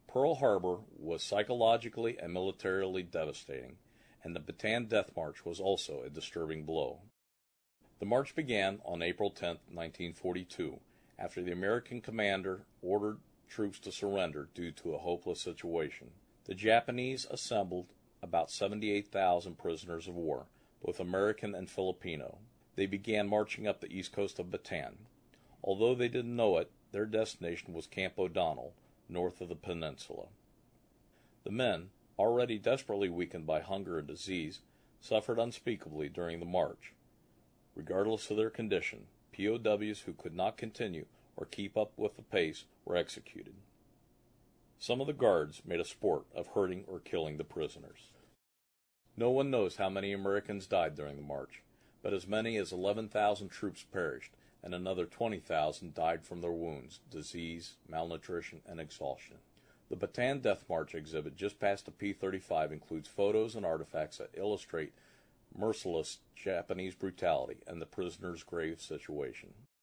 Pearl Harbor was psychologically and militarily devastating, and the Bataan Death March was also a disturbing blow. The march began on April 10, 1942, after the American commander ordered troops to surrender due to a hopeless situation. The Japanese assembled about 78,000 prisoners of war, both American and Filipino. They began marching up the east coast of Bataan. Although they didn't know it, their destination was Camp O'Donnell, north of the peninsula. The men, already desperately weakened by hunger and disease, suffered unspeakably during the march. Regardless of their condition, POWs who could not continue or keep up with the pace were executed. Some of the guards made a sport of hurting or killing the prisoners. No one knows how many Americans died during the march, but as many as 11,000 troops perished, and another 20,000 died from their wounds, disease, malnutrition, and exhaustion. The Bataan Death March exhibit just past the P-35 includes photos and artifacts that illustrate merciless Japanese brutality and the prisoners' grave situation.